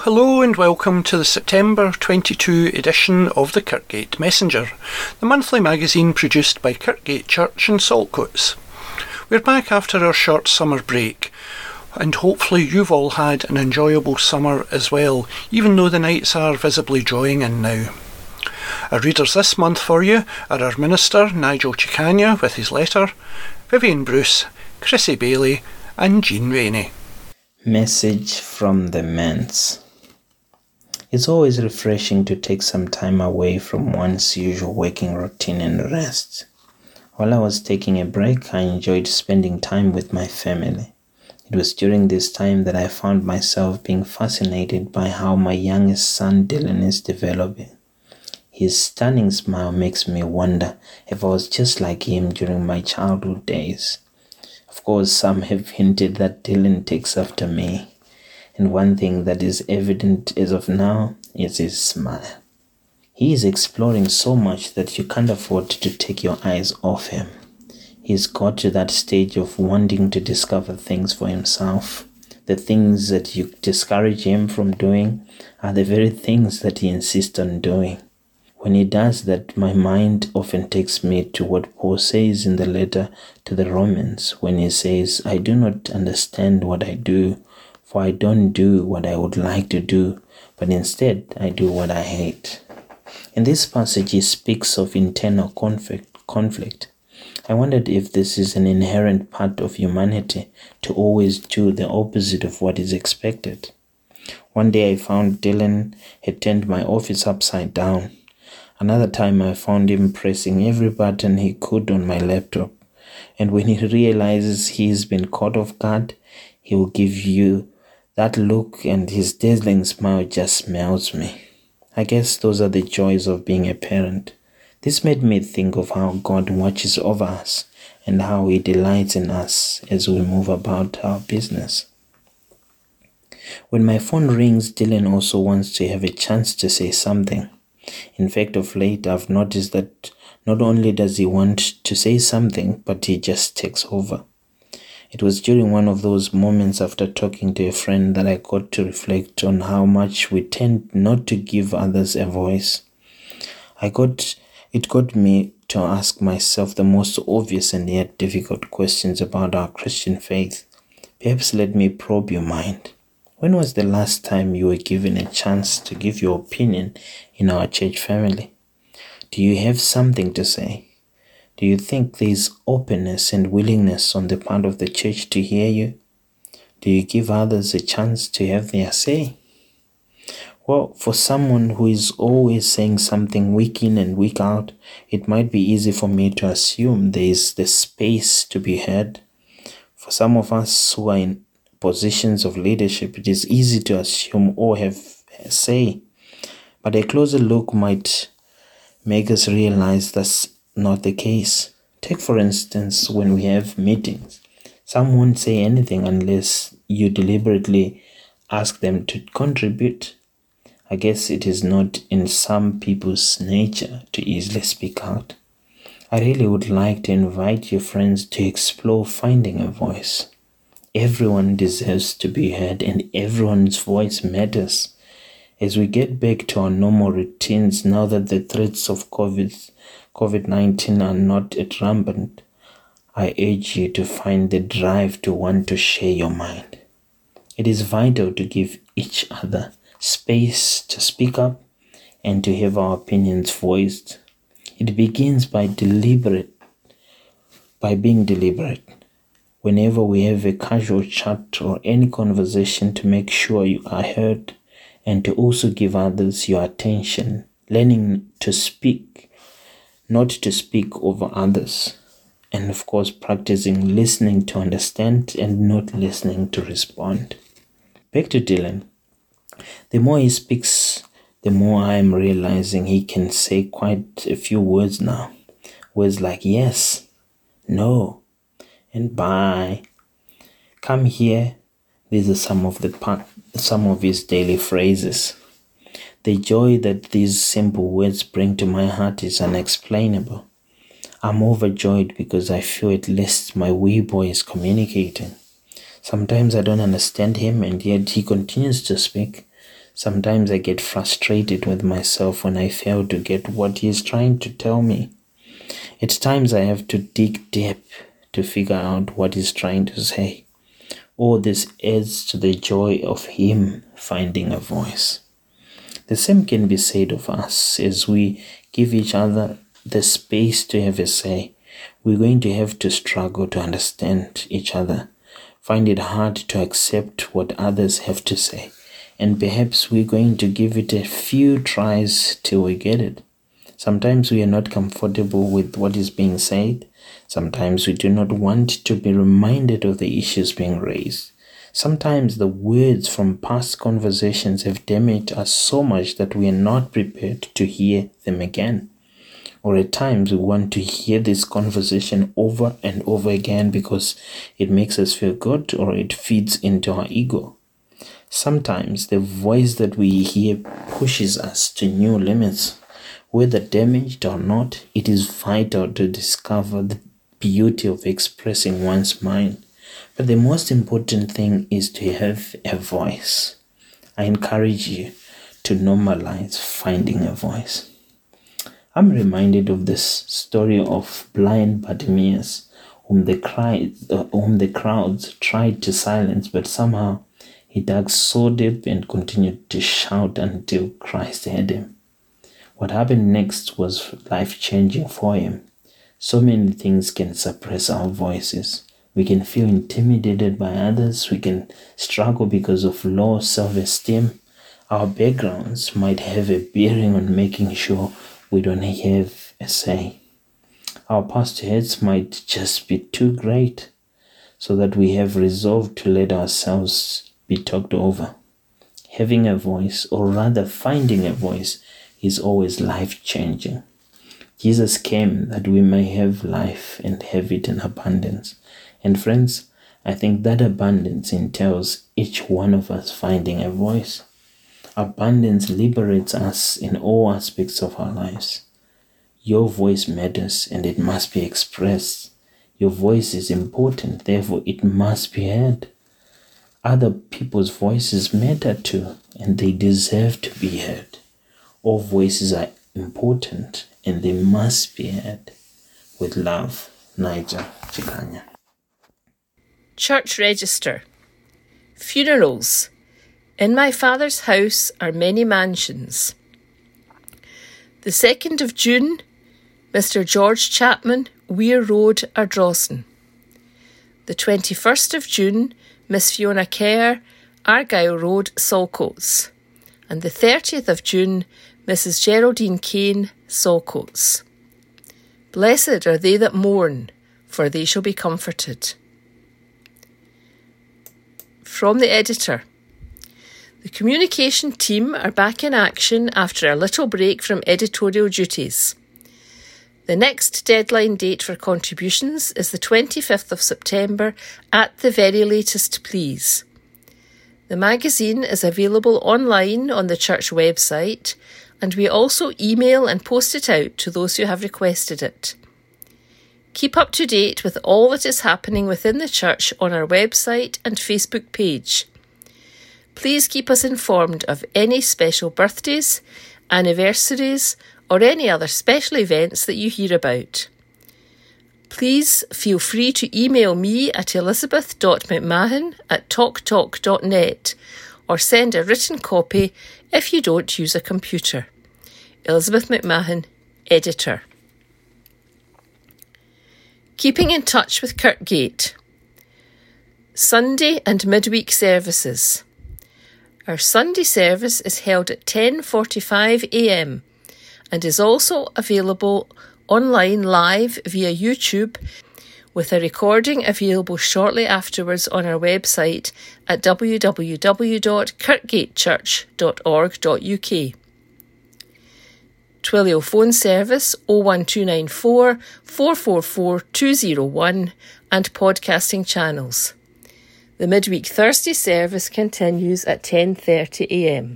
Hello and welcome to the September 22 edition of the Kirkgate Messenger, the monthly magazine produced by Kirkgate Church in Saltcoats. We're back after our short summer break, and hopefully you've all had an enjoyable summer as well, even though the nights are visibly drawing in now. Our readers this month for you are our Minister Nigel Chicania with his letter, Vivian Bruce, Chrissy Bailey and Jean Rainey. Message from the Men's. It's always refreshing to take some time away from one's usual working routine and rest. While I was taking a break, I enjoyed spending time with my family. It was during this time that I found myself being fascinated by how my youngest son Dylan is developing. His stunning smile makes me wonder if I was just like him during my childhood days. Of course, some have hinted that Dylan takes after me, and one thing that is evident as of now is his smile. He is exploring so much that you can't afford to take your eyes off him. He's got to that stage of wanting to discover things for himself. The things that you discourage him from doing are the very things that he insists on doing. When he does that, my mind often takes me to what Paul says in the letter to the Romans when he says, I do not understand what I do, for I don't do what I would like to do, but instead I do what I hate. In this passage, he speaks of internal conflict. I wondered if this is an inherent part of humanity to always do the opposite of what is expected. One day I found Dylan had turned my office upside down. Another time I found him pressing every button he could on my laptop. And when he realizes he's been caught off guard, he will give you that look and his dazzling smile just melts me. I guess those are the joys of being a parent. This made me think of how God watches over us and how he delights in us as we move about our business. When my phone rings, Dylan also wants to have a chance to say something. In fact, of late, I've noticed that not only does he want to say something, but he just takes over. It was during one of those moments after talking to a friend that I got to reflect on how much we tend not to give others a voice. It got me to ask myself the most obvious and yet difficult questions about our Christian faith. Perhaps let me probe your mind. When was the last time you were given a chance to give your opinion in our church family? Do you have something to say? Do you think there is openness and willingness on the part of the church to hear you? Do you give others a chance to have their say? Well, for someone who is always saying something week in and week out, it might be easy for me to assume there is the space to be heard. For some of us who are in positions of leadership, it is easy to assume or have a say, but a closer look might make us realize that's not the case. Take for instance, when we have meetings, some won't say anything unless you deliberately ask them to contribute. I guess it is not in some people's nature to easily speak out. I really would like to invite your friends to explore finding a voice. Everyone deserves to be heard and everyone's voice matters. As we get back to our normal routines now that the threats of COVID-19 are not at rampant, I urge you to find the drive to want to share your mind. It is vital to give each other space to speak up and to have our opinions voiced. It begins by being deliberate. Whenever we have a casual chat or any conversation, to make sure you are heard and to also give others your attention, learning to speak, not to speak over others, and of course practicing listening to understand and not listening to respond. Back to Dylan. The more he speaks, the more I am realizing he can say quite a few words now. Words like yes, no, and bye. Come here. These are some of his daily phrases. The joy that these simple words bring to my heart is unexplainable. I'm overjoyed because I feel at least my wee boy is communicating. Sometimes I don't understand him and yet he continues to speak. Sometimes I get frustrated with myself when I fail to get what he is trying to tell me. At times I have to dig deep to figure out what he's trying to say. All this adds to the joy of him finding a voice. The same can be said of us as we give each other the space to have a say. We're going to have to struggle to understand each other, find it hard to accept what others have to say, and perhaps we're going to give it a few tries till we get it. Sometimes we are not comfortable with what is being said. Sometimes we do not want to be reminded of the issues being raised. Sometimes the words from past conversations have damaged us so much that we are not prepared to hear them again. Or at times we want to hear this conversation over and over again because it makes us feel good or it feeds into our ego. Sometimes the voice that we hear pushes us to new limits. Whether damaged or not, it is vital to discover the beauty of expressing one's mind. But the most important thing is to have a voice. I encourage you to normalize finding a voice. I'm reminded of this story of blind Bartimaeus, whom the crowds tried to silence, but somehow he dug so deep and continued to shout until Christ heard him. What happened next was life-changing for him. So many things can suppress our voices. We can feel intimidated by others. We can struggle because of low self-esteem. Our backgrounds might have a bearing on making sure we don't have a say. Our past hurts might just be too great so that we have resolved to let ourselves be talked over. Having a voice, or rather finding a voice, is always life-changing. Jesus came that we may have life and have it in abundance. And friends, I think that abundance entails each one of us finding a voice. Abundance liberates us in all aspects of our lives. Your voice matters and it must be expressed. Your voice is important, therefore it must be heard. Other people's voices matter too, and they deserve to be heard. All voices are important and they must be heard. With love, Nigel Chikanya. Church Register. Funerals. In my Father's house are many mansions. The 2nd of June, Mr. George Chapman, Weir Road, Ardrossan. The 21st of June, Miss Fiona Kerr, Argyle Road, Saltcoats. And the 30th of June, Mrs. Geraldine Kane, Saltcoats. Blessed are they that mourn, for they shall be comforted. From the editor. The communication team are back in action after a little break from editorial duties. The next deadline date for contributions is the 25th of September at the very latest, please. The magazine is available online on the church website, and we also email and post it out to those who have requested it. Keep up to date with all that is happening within the church on our website and Facebook page. Please keep us informed of any special birthdays, anniversaries, or any other special events that you hear about. Please feel free to email me at elizabeth.mcmahon@talktalk.net or send a written copy if you don't use a computer. Elizabeth McMahon, Editor. Keeping in touch with Kirkgate. Sunday and midweek services. Our Sunday service is held at 10:45 a.m. and is also available online live via YouTube, with a recording available shortly afterwards on our website at www.kirkgatechurch.org.uk. Twilio phone service 01294 444 201 and podcasting channels. The midweek Thursday service continues at 10:30 a.m.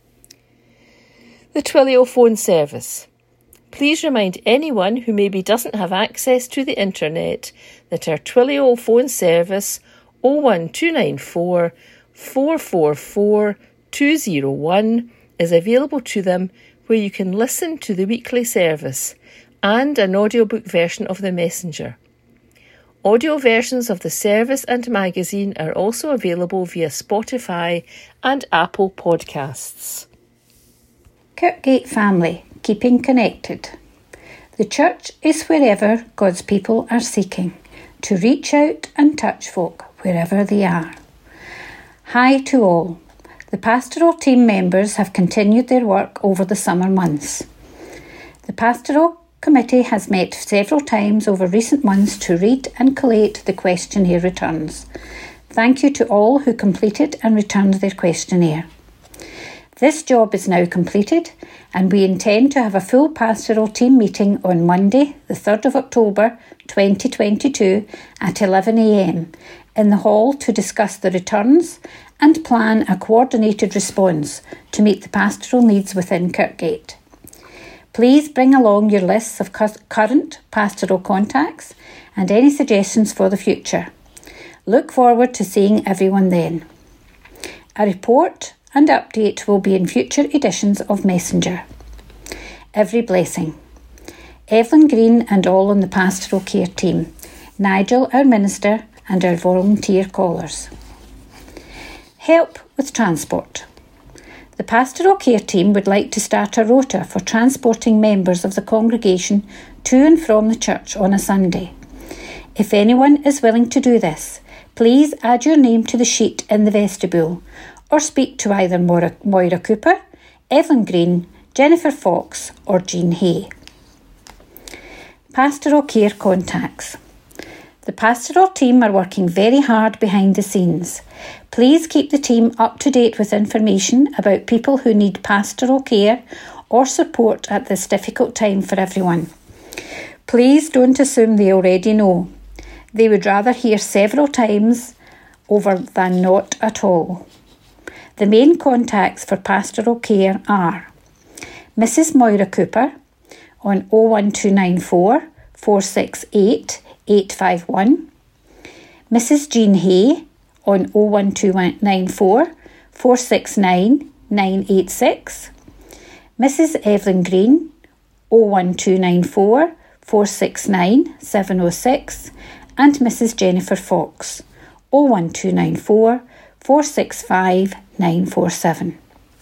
The Twilio phone service. Please remind anyone who maybe doesn't have access to the internet that our Twilio phone service 01294 444 201 is available to them, where you can listen to the weekly service and an audiobook version of the Messenger. Audio versions of the service and magazine are also available via Spotify and Apple Podcasts. Kirkgate family, keeping connected. The church is wherever God's people are seeking to reach out and touch folk wherever they are. Hi to all. The pastoral team members have continued their work over the summer months. The pastoral committee has met several times over recent months to read and collate the questionnaire returns. Thank you to all who completed and returned their questionnaire. This job is now completed, and we intend to have a full pastoral team meeting on Monday, the 3rd of October 2022 at 11 a.m. in the hall to discuss the returns and plan a coordinated response to meet the pastoral needs within Kirkgate. Please bring along your lists of current pastoral contacts and any suggestions for the future. Look forward to seeing everyone then. A report and update will be in future editions of Messenger. Every blessing. Evelyn Green and all on the pastoral care team. Nigel, our minister, and our volunteer callers. Help with transport. The pastoral care team would like to start a rota for transporting members of the congregation to and from the church on a Sunday. If anyone is willing to do this, please add your name to the sheet in the vestibule or speak to either Moira Cooper, Evelyn Green, Jennifer Fox or Jean Hay. Pastoral care contacts. The pastoral team are working very hard behind the scenes. Please keep the team up to date with information about people who need pastoral care or support at this difficult time for everyone. Please don't assume they already know. They would rather hear several times over than not at all. The main contacts for pastoral care are Mrs. Moira Cooper on 01294 468 851, Mrs. Jean Hay on 01294 469 986, Mrs. Evelyn Green 01294 469 706, and Mrs. Jennifer Fox 01294 465 947.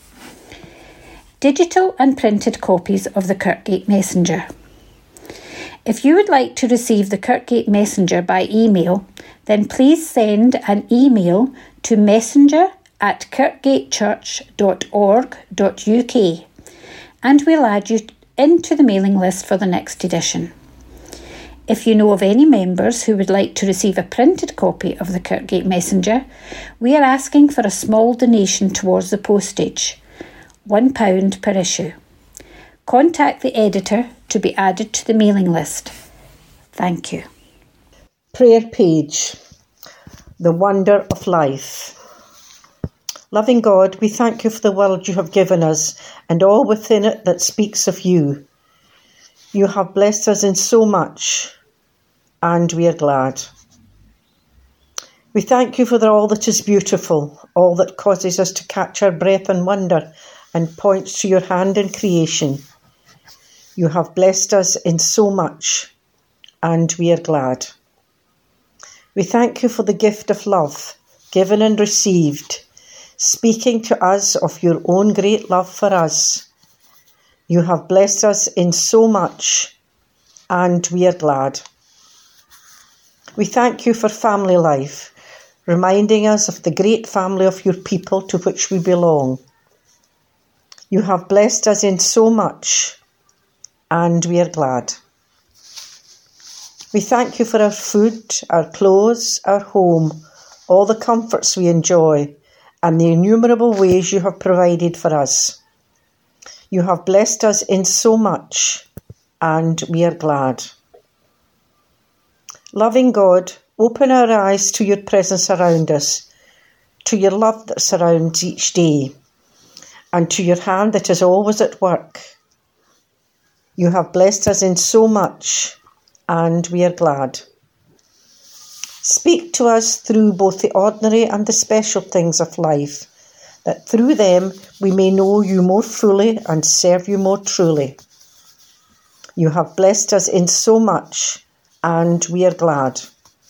Digital and printed copies of the Kirkgate Messenger. If you would like to receive the Kirkgate Messenger by email, then please send an email to messenger@kirkgatechurch.org.uk and we'll add you into the mailing list for the next edition. If you know of any members who would like to receive a printed copy of the Kirkgate Messenger, we are asking for a small donation towards the postage, £1 per issue. Contact the editor to be added to the mailing list. Thank you. Prayer page. The wonder of life. Loving God, we thank you for the world you have given us and all within it that speaks of you. You have blessed us in so much, and we are glad. We thank you for all that is beautiful, all that causes us to catch our breath and wonder and points to your hand in creation. You have blessed us in so much, and we are glad. We thank you for the gift of love, given and received, speaking to us of your own great love for us. You have blessed us in so much, and we are glad. We thank you for family life, reminding us of the great family of your people to which we belong. You have blessed us in so much, and we are glad. We thank you for our food, our clothes, our home, all the comforts we enjoy, and the innumerable ways you have provided for us. You have blessed us in so much, and we are glad. Loving God, open our eyes to your presence around us, to your love that surrounds each day, and to your hand that is always at work. You have blessed us in so much, and we are glad. Speak to us through both the ordinary and the special things of life, that through them we may know you more fully and serve you more truly. You have blessed us in so much, and we are glad.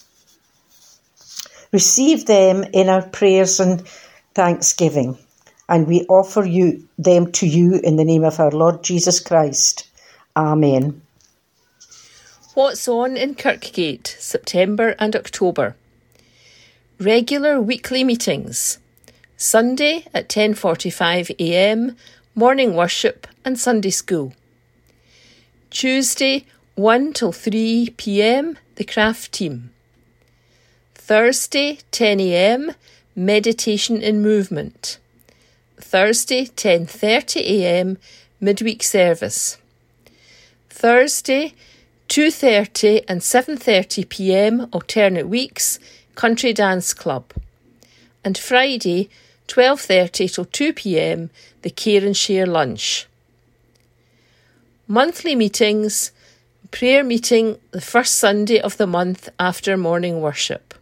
Receive them in our prayers and thanksgiving, and we offer them to you in the name of our Lord Jesus Christ. Amen. What's on in Kirkgate, September and October? Regular weekly meetings. Sunday at 10:45 a.m, morning worship and Sunday school. Tuesday 1 till 3 p.m, the craft team. Thursday 10 a.m, meditation in movement. Thursday 10:30 a.m, midweek service. Thursday 2:30 and 7:30 p.m, alternate weeks, country dance club. And Friday 12:30 till 2 p.m, the care and share lunch. Monthly meetings, prayer meeting the first Sunday of the month after morning worship.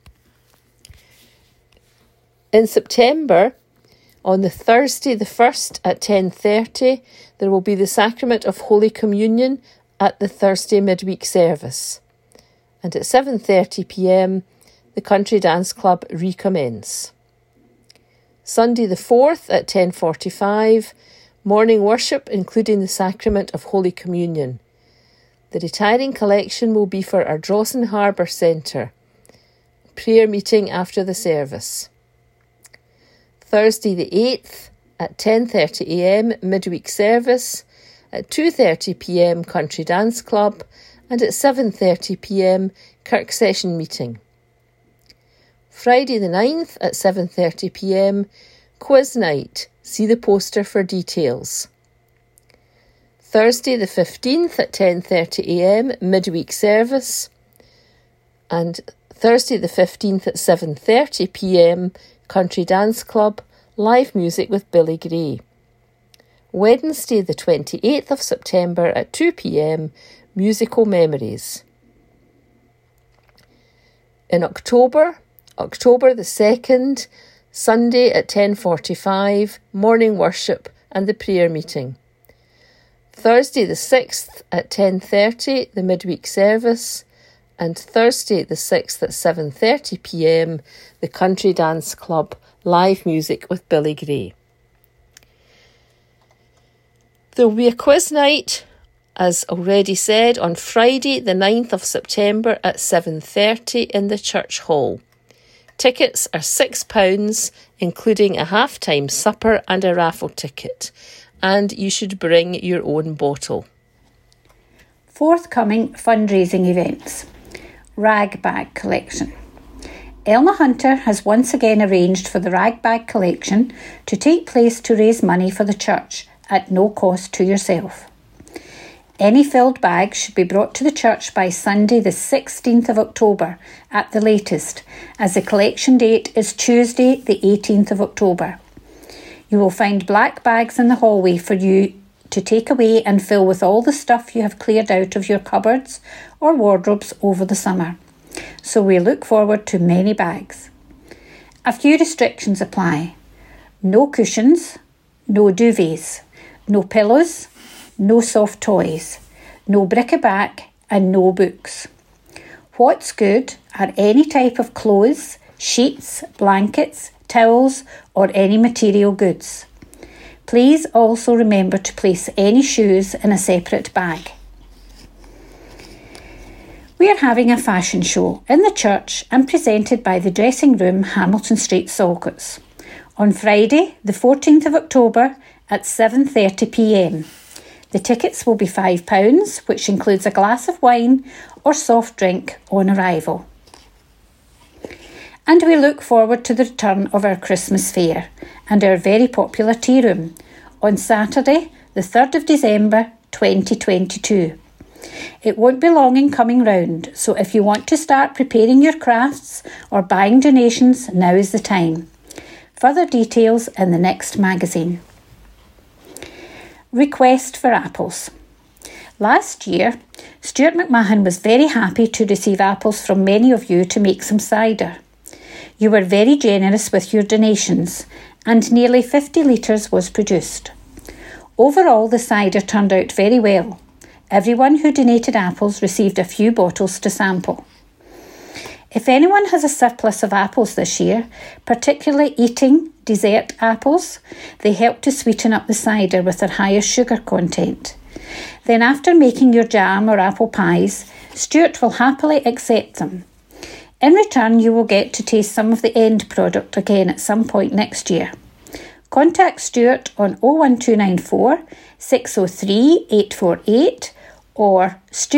In September, on the Thursday the 1st at 10:30, there will be the Sacrament of Holy Communion at the Thursday midweek service. And at 7:30 p.m, the Country Dance Club recommence. Sunday the 4th at 10:45, morning worship including the Sacrament of Holy Communion. The retiring collection will be for our Ardrossan Harbour Centre. Prayer meeting after the service. Thursday the 8th at 10:30 a.m, midweek service. At 2:30 p.m, Country Dance Club, and at 7:30 p.m, Kirk Session meeting. Friday the 9th at 7:30 p.m, quiz night. See the poster for details. Thursday the 15th at 10:30 a.m, midweek service. And Thursday the 15th at 7:30 p.m, Country Dance Club, live music with Billy Gray. Wednesday the 28th of September at 2 p.m, musical memories. In October the 2nd, Sunday at 10:45, morning worship and the prayer meeting. Thursday the 6th at 10:30, the midweek service. And Thursday the 6th at 7:30 p.m, the Country Dance Club, live music with Billy Gray. There will be a quiz night, as already said, on Friday the 9th of September at 7:30 in the church hall. Tickets are £6, including a half-time supper and a raffle ticket, and you should bring your own bottle. Forthcoming fundraising events. Rag bag collection. Elna Hunter has once again arranged for the rag bag collection to take place to raise money for the church at no cost to yourself. Any filled bags should be brought to the church by Sunday the 16th of October at the latest, as the collection date is Tuesday the 18th of October. You will find black bags in the hallway for you to take away and fill with all the stuff you have cleared out of your cupboards or wardrobes over the summer. So we look forward to many bags. A few restrictions apply. No cushions, no duvets, no pillows, no soft toys, no bric-a-brac and no books. What's good are any type of clothes, sheets, blankets, towels or any material goods. Please also remember to place any shoes in a separate bag. We are having a fashion show in the church and presented by the Dressing Room, Hamilton Street, Saltcoats, on Friday the 14th of October at 7:30 p.m. The tickets will be £5, which includes a glass of wine or soft drink on arrival. And we look forward to the return of our Christmas fair and our very popular tea room on Saturday the 3rd of December 2022. It won't be long in coming round, so if you want to start preparing your crafts or buying donations, now is the time. Further details in the next magazine. Request for apples. Last year, Stuart McMahon was very happy to receive apples from many of you to make some cider. You were very generous with your donations, and nearly 50 litres was produced. Overall, the cider turned out very well. Everyone who donated apples received a few bottles to sample. If anyone has a surplus of apples this year, particularly eating dessert apples, they help to sweeten up the cider with their higher sugar content. Then after making your jam or apple pies, Stuart will happily accept them. In return, you will get to taste some of the end product again at some point next year. Contact Stuart on 01294 603 848 or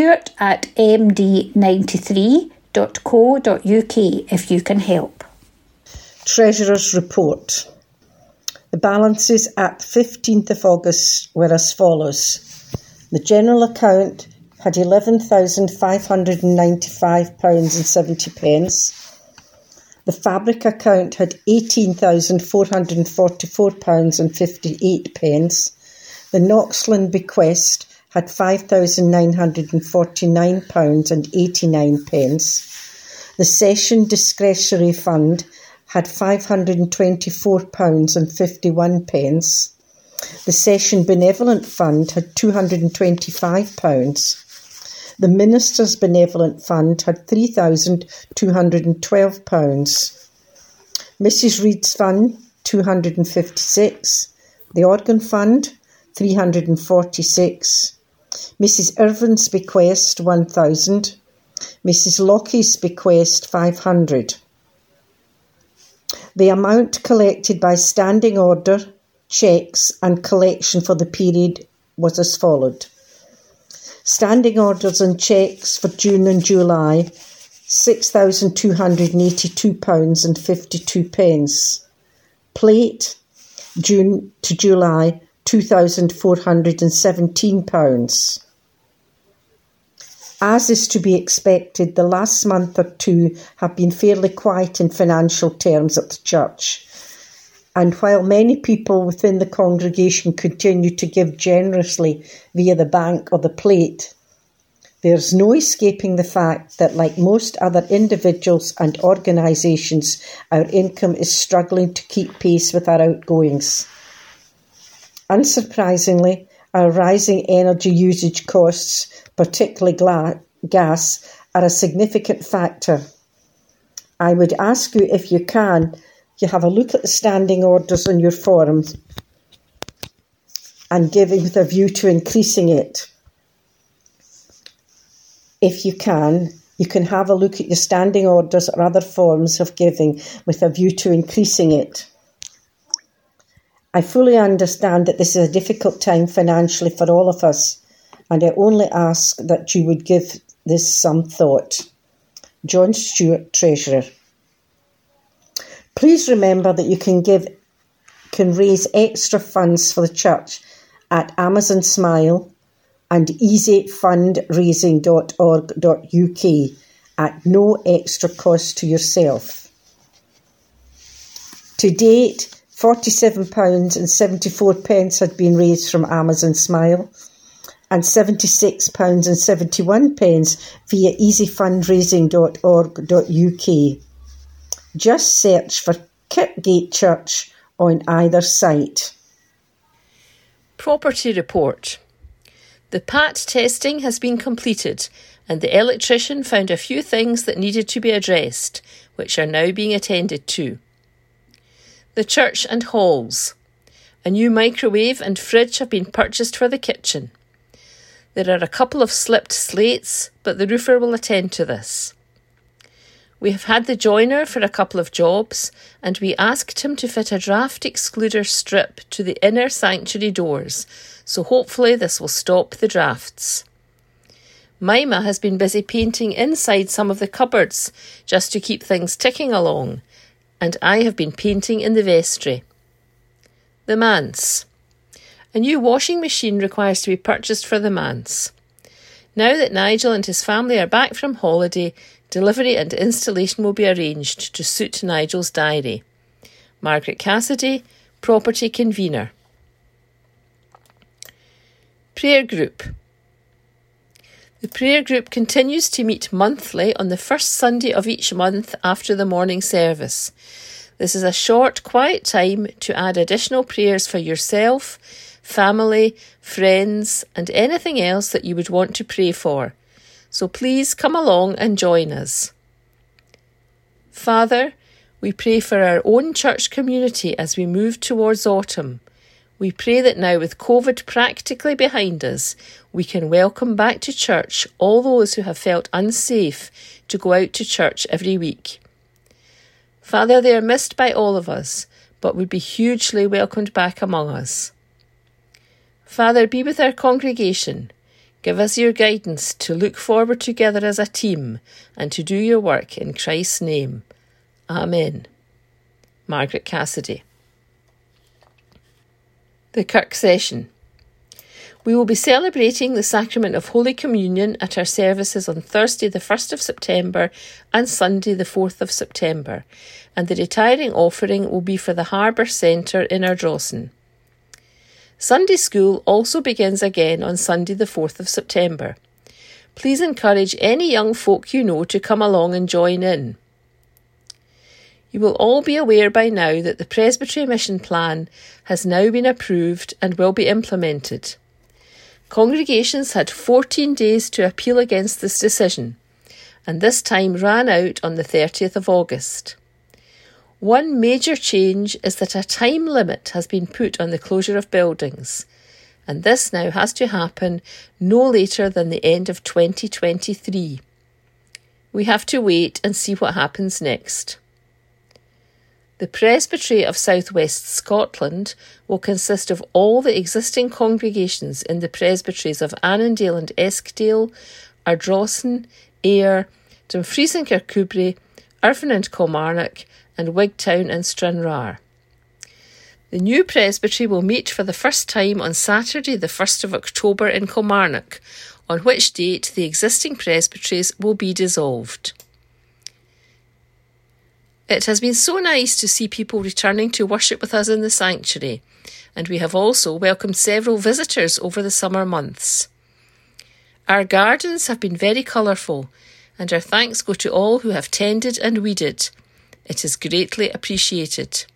stuart@md93.co.uk if you can help. Treasurer's Report. The balances at 15th of August were as follows. The general account had £11,595.70. The fabric account had £18,444.58. The Knoxland bequest had £5,949.89. The Session Discretionary Fund had £524.51. The Session Benevolent Fund had £225. The Minister's Benevolent Fund had £3,212. Mrs. Reed's Fund, £256. The Organ Fund, £346. Mrs. Irvin's bequest, £1,000. Mrs. Lockie's bequest, £500. The amount collected by standing order, cheques and collection for the period was as followed. Standing orders and cheques for June and July, £6,282.52. Plate, June to July, £2,417. As is to be expected, the last month or two have been fairly quiet in financial terms at the church. And while many people within the congregation continue to give generously via the bank or the plate, there's no escaping the fact that, like most other individuals and organisations, our income is struggling to keep pace with our outgoings. Unsurprisingly, our rising energy usage costs, particularly gas, are a significant factor. I would ask you, if you can, you have a look at the standing orders on your form and giving with a view to increasing it. If you can have a look at your standing orders or other forms of giving with a view to increasing it. I fully understand that this is a difficult time financially for all of us, and I only ask that you would give this some thought. John Stewart, Treasurer. Please remember that you can raise extra funds for the church at Amazon Smile and easyfundraising.org.uk at no extra cost to yourself. To date, £47.74 had been raised from Amazon Smile and £76.71 via easyfundraising.org.uk. Just search for Kirkgate Church on either site. Property report. The PAT testing has been completed and the electrician found a few things that needed to be addressed, which are now being attended to. The church and halls. A new microwave and fridge have been purchased for the kitchen. There are a couple of slipped slates, but the roofer will attend to this. We have had the joiner for a couple of jobs, and we asked him to fit a draft excluder strip to the inner sanctuary doors, so hopefully this will stop the drafts. Mima has been busy painting inside some of the cupboards, just to keep things ticking along, and I have been painting in the vestry. The manse. A new washing machine requires to be purchased for the manse. Now that Nigel and his family are back from holiday, delivery and installation will be arranged to suit Nigel's diary. Margaret Cassidy, Property Convener. Prayer Group. The prayer group continues to meet monthly on the first Sunday of each month after the morning service. This is a short, quiet time to add additional prayers for yourself, family, friends, and anything else that you would want to pray for. So please come along and join us. Father, we pray for our own church community as we move towards autumn. We pray that now, with COVID practically behind us, we can welcome back to church all those who have felt unsafe to go out to church every week. Father, they are missed by all of us, but would be hugely welcomed back among us. Father, be with our congregation. Give us your guidance to look forward together as a team and to do your work in Christ's name. Amen. Margaret Cassidy. The Kirk Session. We will be celebrating the Sacrament of Holy Communion at our services on Thursday the 1st of September and Sunday the 4th of September, and the retiring offering will be for the Harbour Centre in Ardrossan. Sunday school also begins again on Sunday the 4th of September. Please encourage any young folk you know to come along and join in. You will all be aware by now that the Presbytery Mission Plan has now been approved and will be implemented. Congregations had 14 days to appeal against this decision, and this time ran out on the 30th of August. One major change is that a time limit has been put on the closure of buildings, and this now has to happen no later than the end of 2023. We have to wait and see what happens next. The Presbytery of South West Scotland will consist of all the existing congregations in the presbyteries of Annandale and Eskdale, Ardrossan, Ayr, Dumfries and Kirkcudbright, Irvine and Kilmarnock, and Wigtown and Stranraer. The new presbytery will meet for the first time on Saturday the 1st of October in Kilmarnock, on which date the existing presbyteries will be dissolved. It has been so nice to see people returning to worship with us in the sanctuary, and we have also welcomed several visitors over the summer months. Our gardens have been very colourful, and our thanks go to all who have tended and weeded. It is greatly appreciated.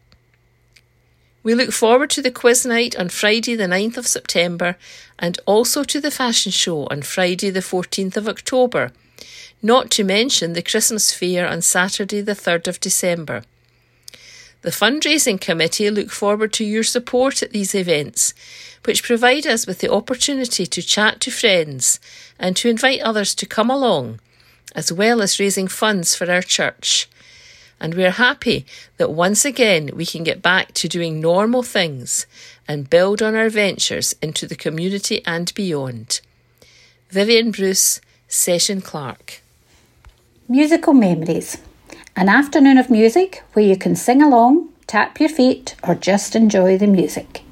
We look forward to the quiz night on Friday the 9th of September and also to the fashion show on Friday the 14th of October, not to mention the Christmas fair on Saturday the 3rd of December. The fundraising committee look forward to your support at these events, which provide us with the opportunity to chat to friends and to invite others to come along, as well as raising funds for our church. And we are happy that once again we can get back to doing normal things and build on our ventures into the community and beyond. Vivian Bruce, Session Clark. Musical Memories. An afternoon of music where you can sing along, tap your feet, or just enjoy the music.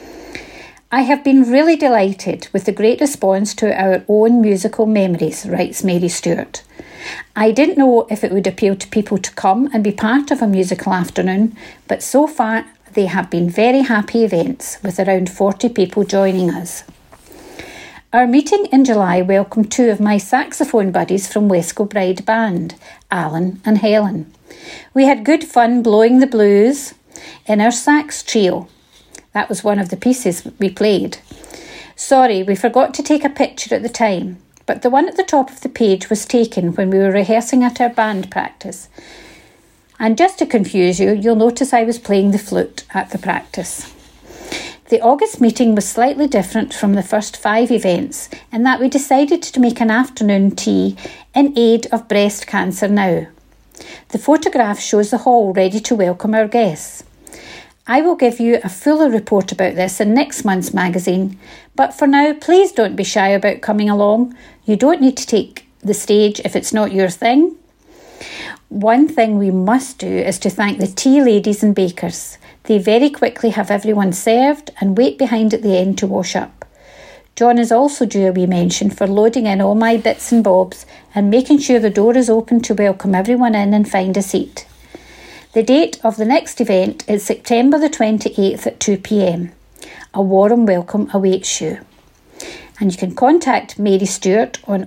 I have been really delighted with the great response to our own musical memories, writes Mary Stewart. I didn't know if it would appeal to people to come and be part of a musical afternoon, but so far they have been very happy events with around 40 people joining us. Our meeting in July welcomed two of my saxophone buddies from West Kilbride Band, Alan and Helen. We had good fun blowing the blues in our sax trio. That was one of the pieces we played. Sorry, we forgot to take a picture at the time, but the one at the top of the page was taken when we were rehearsing at our band practice. And just to confuse you, you'll notice I was playing the flute at the practice. The August meeting was slightly different from the first 5 events in that we decided to make an afternoon tea in aid of Breast Cancer Now. The photograph shows the hall ready to welcome our guests. I will give you a fuller report about this in next month's magazine, but for now, please don't be shy about coming along. You don't need to take the stage if it's not your thing. One thing we must do is to thank the tea ladies and bakers. They very quickly have everyone served and wait behind at the end to wash up. John is also due a wee mention for loading in all my bits and bobs and making sure the door is open to welcome everyone in and find a seat. The date of the next event is September the 28th at 2 p.m. A warm welcome awaits you. And you can contact Mary Stewart on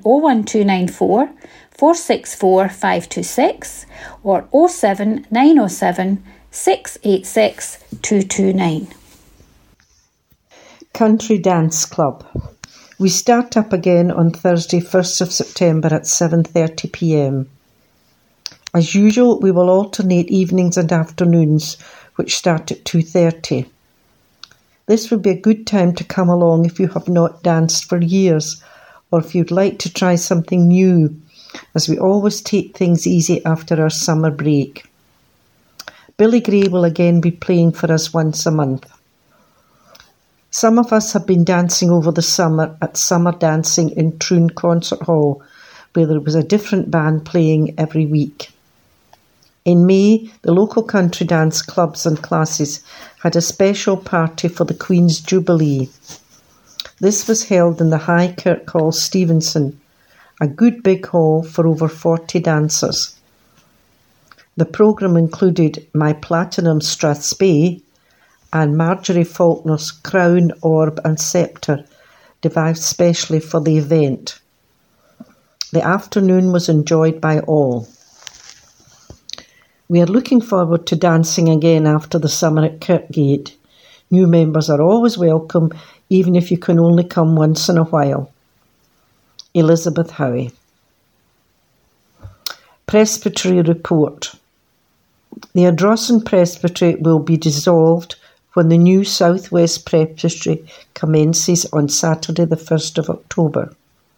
01294 464 526 or 07907 686 229. Country Dance Club. We start up again on Thursday, 1st of September at 7:30 p.m. As usual, we will alternate evenings and afternoons, which start at 2:30. This would be a good time to come along if you have not danced for years, or if you'd like to try something new, as we always take things easy after our summer break. Billy Gray will again be playing for us once a month. Some of us have been dancing over the summer at summer dancing in Troon Concert Hall, where there was a different band playing every week. In May, the local country dance clubs and classes had a special party for the Queen's Jubilee. This was held in the High Kirk Hall, Stevenson, a good big hall for over 40 dancers. The programme included My Platinum Strathspey and Marjorie Faulkner's Crown, Orb and Sceptre, devised specially for the event. The afternoon was enjoyed by all. We are looking forward to dancing again after the summer at Kirkgate. New members are always welcome, even if you can only come once in a while. Elizabeth Howie. Presbytery Report. The Ardrossan Presbytery will be dissolved when the new South West Presbytery commences on Saturday the 1st of October.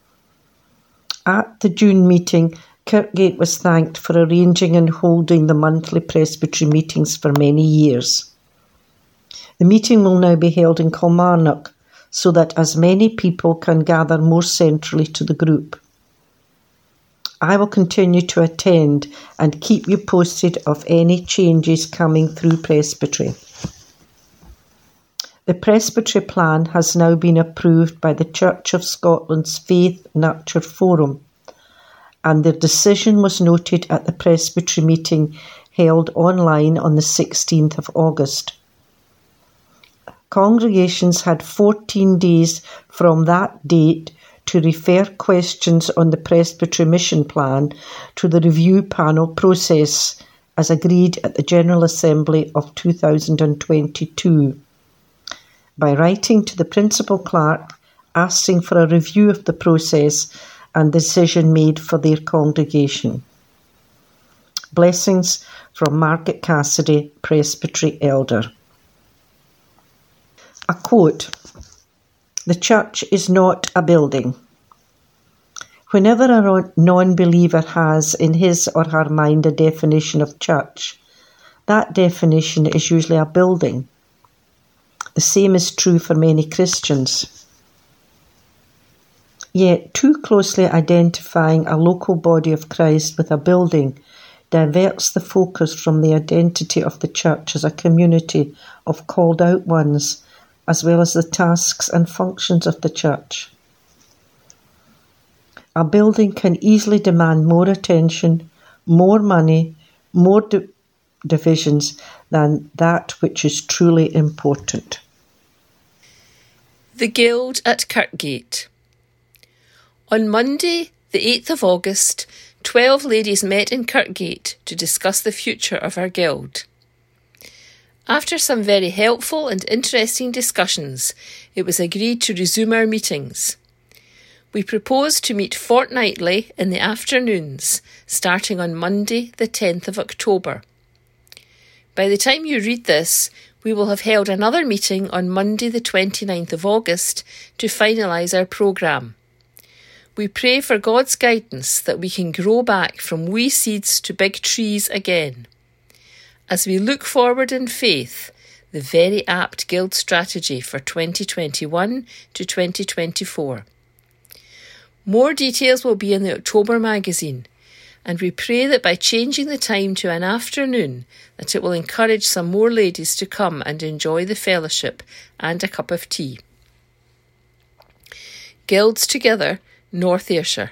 At the June meeting, Kirkgate was thanked for arranging and holding the monthly Presbytery meetings for many years. The meeting will now be held in Kilmarnock, so that as many people can gather more centrally to the group. I will continue to attend and keep you posted of any changes coming through Presbytery. The Presbytery Plan has now been approved by the Church of Scotland's Faith Nurture Forum, and their decision was noted at the Presbytery meeting held online on the 16th of August. Congregations had 14 days from that date to refer questions on the Presbytery Mission Plan to the review panel process as agreed at the General Assembly of 2022. By writing to the Principal Clerk asking for a review of the process and decision made for their congregation. Blessings from Margaret Cassidy, Presbytery Elder. A quote: "The church is not a building." Whenever a non-believer has in his or her mind a definition of church, that definition is usually a building. The same is true for many Christians. Yet, too closely identifying a local body of Christ with a building diverts the focus from the identity of the church as a community of called out ones, as well as the tasks and functions of the church. A building can easily demand more attention, more money, more divisions than that which is truly important. The Guild at Kirkgate. On Monday, the 8th of August, 12 ladies met in Kirkgate to discuss the future of our guild. After some very helpful and interesting discussions, it was agreed to resume our meetings. We propose to meet fortnightly in the afternoons, starting on Monday, the 10th of October. By the time you read this, we will have held another meeting on Monday, the 29th of August, to finalise our programme. We pray for God's guidance that we can grow back from wee seeds to big trees again. As we look forward in faith, the very apt Guild strategy for 2021 to 2024. More details will be in the October magazine, and we pray that by changing the time to an afternoon, that it will encourage some more ladies to come and enjoy the fellowship and a cup of tea. Guilds Together, North Ayrshire.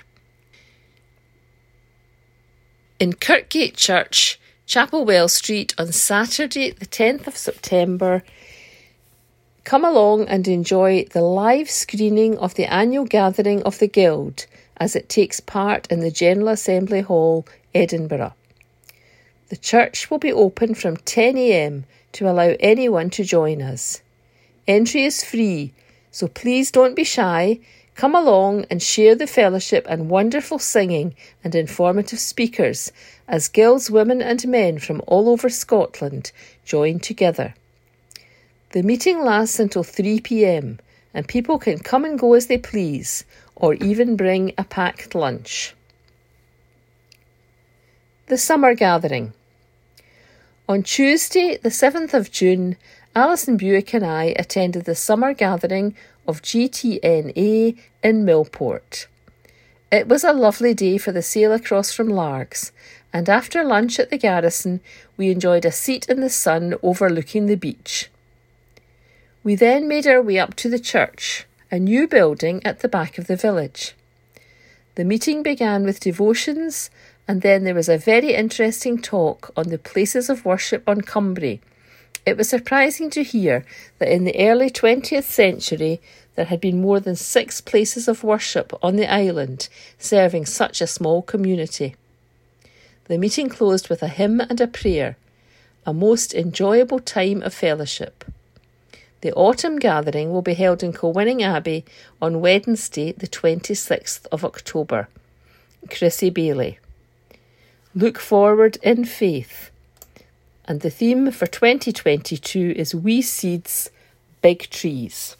In Kirkgate Church, Chapel Wells Street, on Saturday the 10th of September, come along and enjoy the live screening of the annual gathering of the Guild as it takes part in the General Assembly Hall, Edinburgh. The church will be open from 10 a.m. to allow anyone to join us. Entry is free, so please don't be shy. Come along and share the fellowship and wonderful singing and informative speakers as Guild's women and men from all over Scotland join together. The meeting lasts until 3 p.m. and people can come and go as they please, or even bring a packed lunch. The Summer Gathering. On Tuesday, the 7th of June, Alison Buick and I attended the summer gathering of GTNA in Millport. It was a lovely day for the sail across from Largs, and after lunch at the garrison, we enjoyed a seat in the sun overlooking the beach. We then made our way up to the church, a new building at the back of the village. The meeting began with devotions, and then there was a very interesting talk on the places of worship on Cumbria. It was surprising to hear that in the early 20th century there had been more than 6 places of worship on the island, serving such a small community. The meeting closed with a hymn and a prayer, a most enjoyable time of fellowship. The autumn gathering will be held in Kilwinning Abbey on Wednesday, the 26th of October. Chrissy Bailey. Look forward in faith. And the theme for 2022 is Wee Seeds, Big Trees.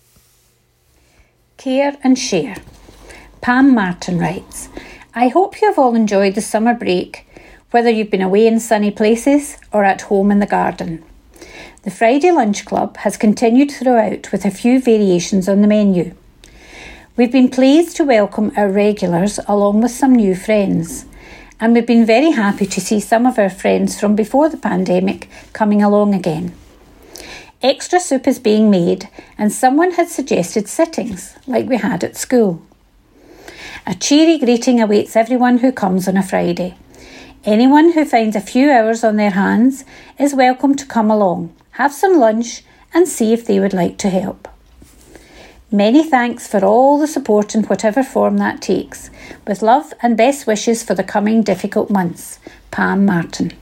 Care and share. Pam Martin writes, I hope you have all enjoyed the summer break, whether you've been away in sunny places or at home in the garden. The Friday Lunch Club has continued throughout with a few variations on the menu. We've been pleased to welcome our regulars along with some new friends, and we've been very happy to see some of our friends from before the pandemic coming along again. Extra soup is being made, and someone had suggested sittings like we had at school. A cheery greeting awaits everyone who comes on a Friday. Anyone who finds a few hours on their hands is welcome to come along, have some lunch and see if they would like to help. Many thanks for all the support in whatever form that takes. With love and best wishes for the coming difficult months. Pam Martin.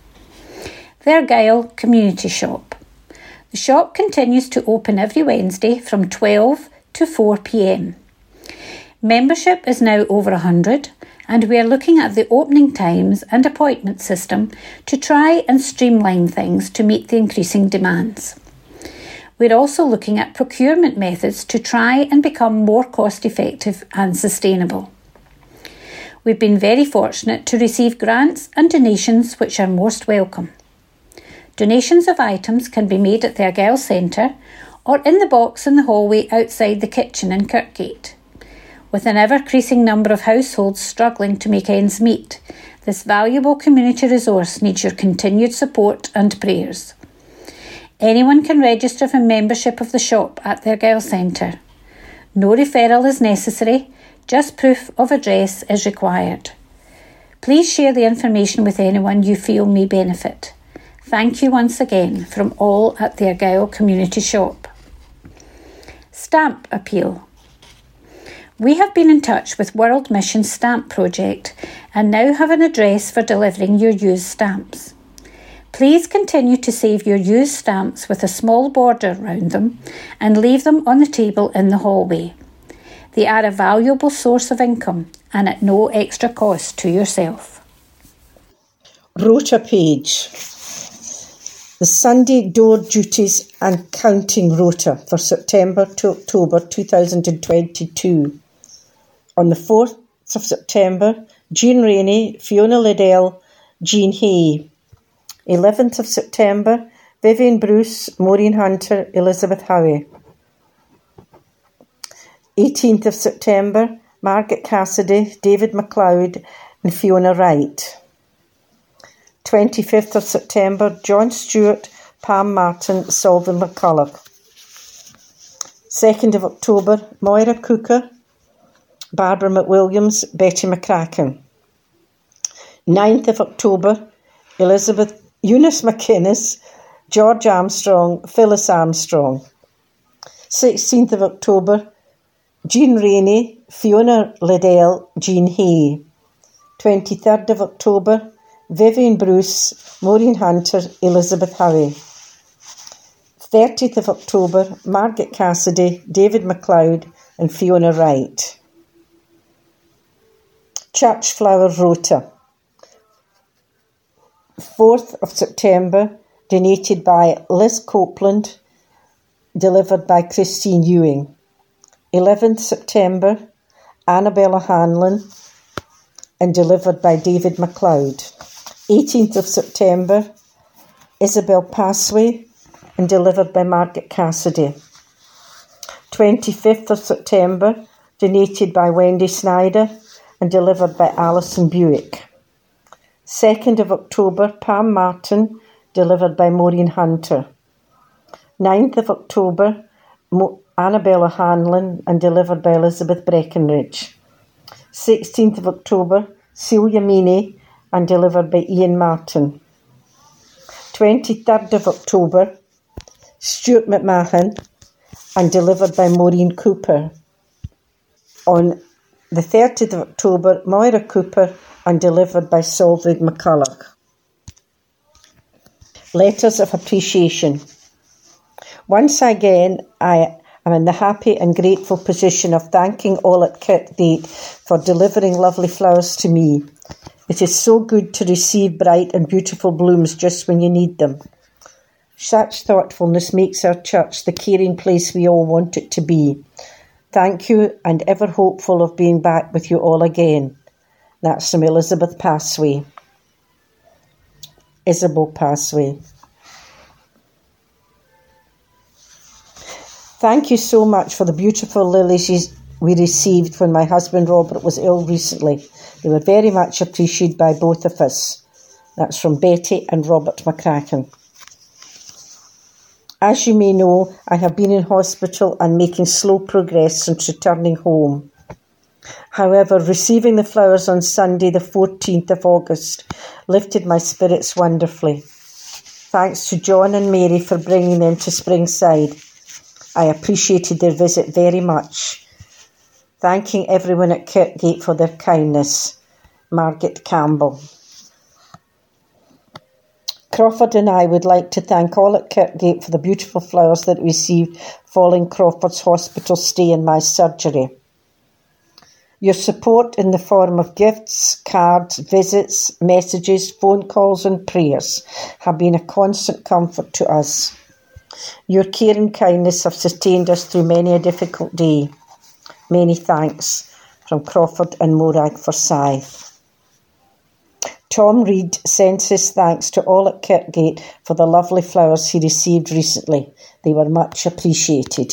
The Argyll Community Shop. The shop continues to open every Wednesday from 12 to 4 p.m. Membership is now over 100, and we are looking at the opening times and appointment system to try and streamline things to meet the increasing demands. We're also looking at procurement methods to try and become more cost-effective and sustainable. We've been very fortunate to receive grants and donations which are most welcome. Donations of items can be made at the Argyll Centre or in the box in the hallway outside the kitchen in Kirkgate. With an ever-increasing number of households struggling to make ends meet, this valuable community resource needs your continued support and prayers. Anyone can register for membership of the shop at the Argyll Centre. No referral is necessary, just proof of address is required. Please share the information with anyone you feel may benefit. Thank you once again from all at the Argyll Community Shop. Stamp Appeal. We have been in touch with World Mission Stamp Project and now have an address for delivering your used stamps. Please continue to save your used stamps with a small border around them and leave them on the table in the hallway. They are a valuable source of income and at no extra cost to yourself. Rota page. The Sunday door duties and counting rota for September to October 2022. On the 4th of September, Jean Rainey, Fiona Liddell, Jean Hay. 11th of September, Vivian Bruce, Maureen Hunter, Elizabeth Howie. 18th of September, Margaret Cassidy, David MacLeod and Fiona Wright. 25th of September, John Stewart, Pam Martin, Solvin McCulloch. 2nd of October, Moira Cooker, Barbara McWilliams, Betty McCracken. 9th of October, Eunice McInnes, George Armstrong, Phyllis Armstrong. 16th of October, Jean Rainey, Fiona Liddell, Jean Hay. 23rd of October, Vivian Bruce, Maureen Hunter, Elizabeth Howie. 30th of October, Margaret Cassidy, David MacLeod and Fiona Wright. Church Flower Rota. 4th of September, donated by Liz Copeland, delivered by Christine Ewing. 11th September, Annabella Hanlon, and delivered by David MacLeod. 18th of September, Isabel Passway, and delivered by Margaret Cassidy. 25th of September, donated by Wendy Snyder, and delivered by Alison Buick. 2nd of October, Pam Martin, delivered by Maureen Hunter. 9th of October, Annabella Hanlon, and delivered by Elizabeth Breckenridge. 16th of October, Celia Meany, and delivered by Ian Martin. 23rd of October, Stuart McMahon, and delivered by Maureen Cooper. On the 30th of October, Moira Cooper, and delivered by Solveig McCulloch. Letters of appreciation. Once again, I am in the happy and grateful position of thanking all at Kirkgate for delivering lovely flowers to me. It is so good to receive bright and beautiful blooms just when you need them. Such thoughtfulness makes our church the caring place we all want it to be. Thank you, and ever hopeful of being back with you all again. That's from Elizabeth Passway. Isabel Passway. Thank you so much for the beautiful lilies we received when my husband Robert was ill recently. They were very much appreciated by both of us. That's from Betty and Robert McCracken. As you may know, I have been in hospital and making slow progress since returning home. However, receiving the flowers on Sunday, the 14th of August, lifted my spirits wonderfully. Thanks to John and Mary for bringing them to Springside. I appreciated their visit very much. Thanking everyone at Kirkgate for their kindness. Margaret Campbell. Crawford and I would like to thank all at Kirkgate for the beautiful flowers that we received following Crawford's hospital stay and my surgery. Your support in the form of gifts, cards, visits, messages, phone calls and prayers have been a constant comfort to us. Your care and kindness have sustained us through many a difficult day. Many thanks from Crawford and Morag Forsyth. Tom Reid sends his thanks to all at Kirkgate for the lovely flowers he received recently. They were much appreciated.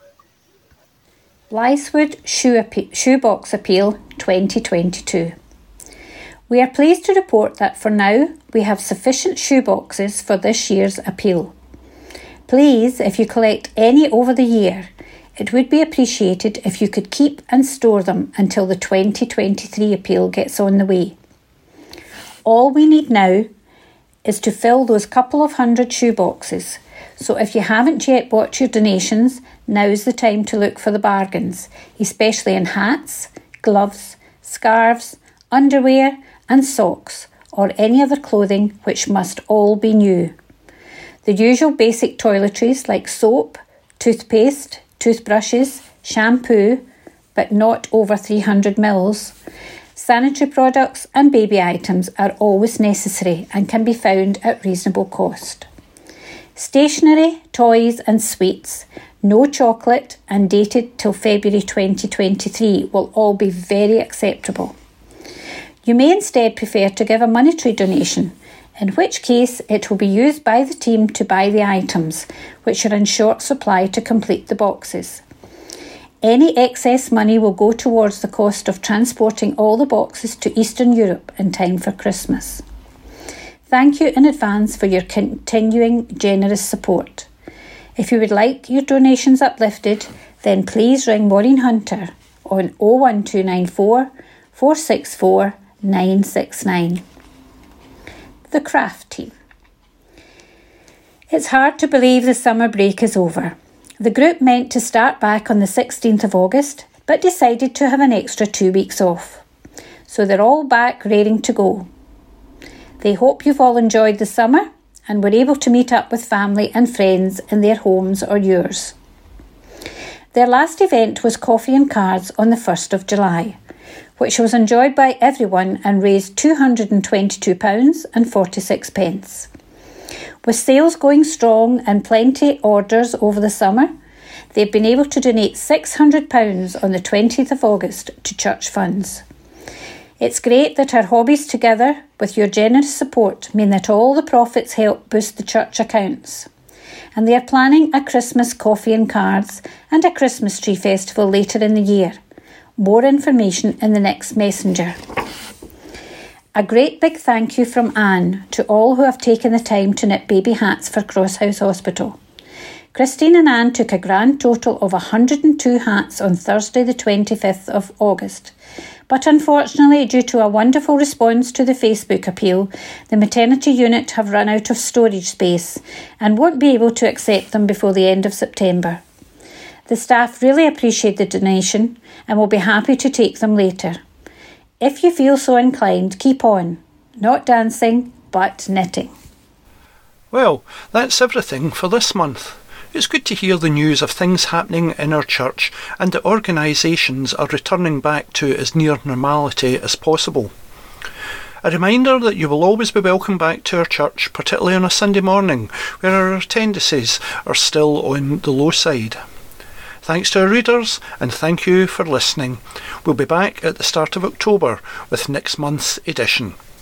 Blythswood Shoebox Appeal 2022. We are pleased to report that for now we have sufficient shoeboxes for this year's appeal. Please, if you collect any over the year, it would be appreciated if you could keep and store them until the 2023 appeal gets on the way. All we need now is to fill those couple of hundred shoeboxes. So if you haven't yet bought your donations, now's the time to look for the bargains, especially in hats, gloves, scarves, underwear and socks, or any other clothing which must all be new. The usual basic toiletries like soap, toothpaste, toothbrushes, shampoo, but not over 300 mils, sanitary products and baby items are always necessary and can be found at reasonable cost. Stationery, toys and sweets, no chocolate and dated till February 2023 will all be very acceptable. You may instead prefer to give a monetary donation, in which case it will be used by the team to buy the items, which are in short supply to complete the boxes. Any excess money will go towards the cost of transporting all the boxes to Eastern Europe in time for Christmas. Thank you in advance for your continuing generous support. If you would like your donations uplifted, then please ring Maureen Hunter on 01294 464 969. The craft team. It's hard to believe the summer break is over. The group meant to start back on the 16th of August, but decided to have an extra 2 weeks off. So they're all back ready to go. They hope you've all enjoyed the summer and were able to meet up with family and friends in their homes or yours. Their last event was Coffee and Cards on the 1st of July, which was enjoyed by everyone and raised £222.46. With sales going strong and plenty orders over the summer, they've been able to donate £600 on the 20th of August to church funds. It's great that our hobbies together with your generous support mean that all the profits help boost the church accounts. And they are planning a Christmas coffee and cards and a Christmas tree festival later in the year. More information in the next messenger. A great big thank you from Anne to all who have taken the time to knit baby hats for Crosshouse Hospital. Christine and Anne took a grand total of 102 hats on Thursday the 25th of August. But unfortunately, due to a wonderful response to the Facebook appeal, the maternity unit have run out of storage space and won't be able to accept them before the end of September. The staff really appreciate the donation and will be happy to take them later. If you feel so inclined, keep on. Not dancing, but knitting. Well, that's everything for this month. It's good to hear the news of things happening in our church and that organisations are returning back to as near normality as possible. A reminder that you will always be welcome back to our church, particularly on a Sunday morning, where our attendances are still on the low side. Thanks to our readers, and thank you for listening. We'll be back at the start of October with next month's edition.